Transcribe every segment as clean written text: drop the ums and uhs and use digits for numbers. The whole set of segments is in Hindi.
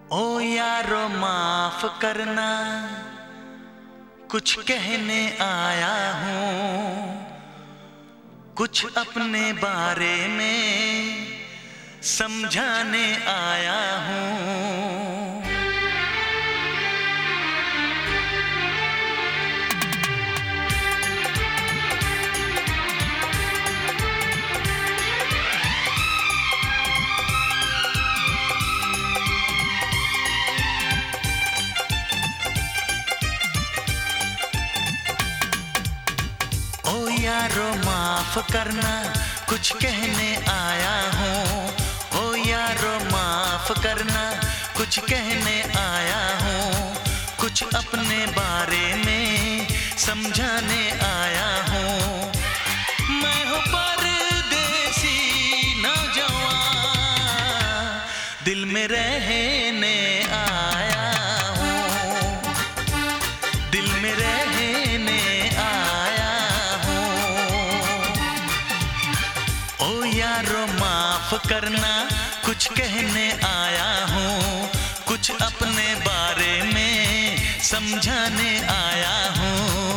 ओ यारो माफ करना, कुछ कहने आया हूँ, कुछ अपने बारे में समझाने आया हूँ। ओ यारो माफ करना, कुछ कहने आया हूँ। ओ यारो माफ करना, कुछ कहने आया हूँ, कुछ अपने बारे में समझाने आया हूँ। मैं हूँ परदेसी नौजवान, दिल में रहने आया हूँ, दिल में रहने आया हूँ। ओ यारो माफ करना, कुछ कहने आया हूँ, कुछ अपने बारे में समझाने आया हूँ।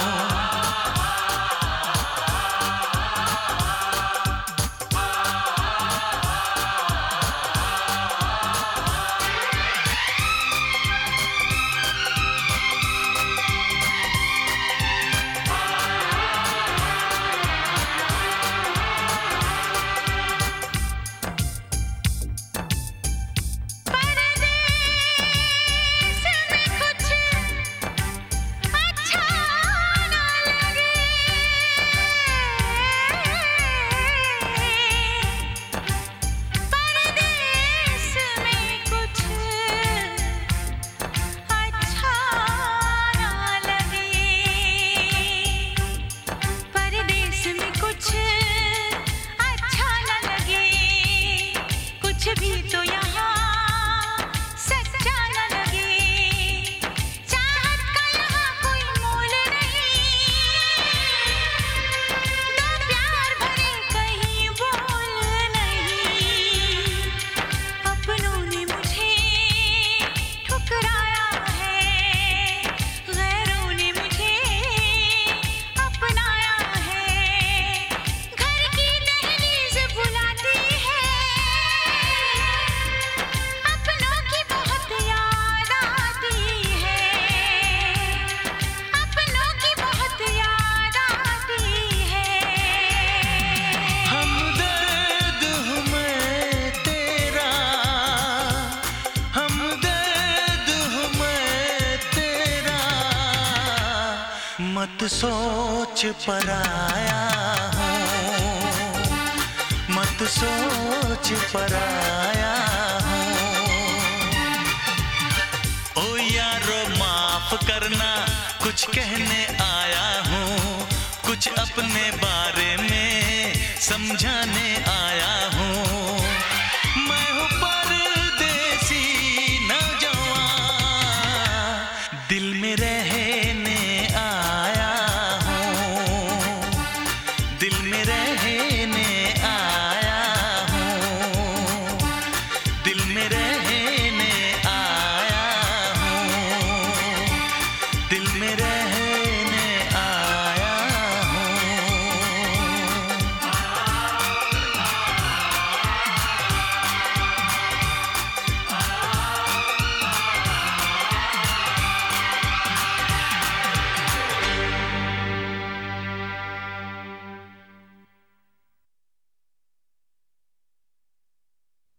मत सोच पराया हूँ, मत सोच पराया हूँ। ओ यारो माफ करना, कुछ कहने आया हूँ, कुछ अपने बारे में समझाने आया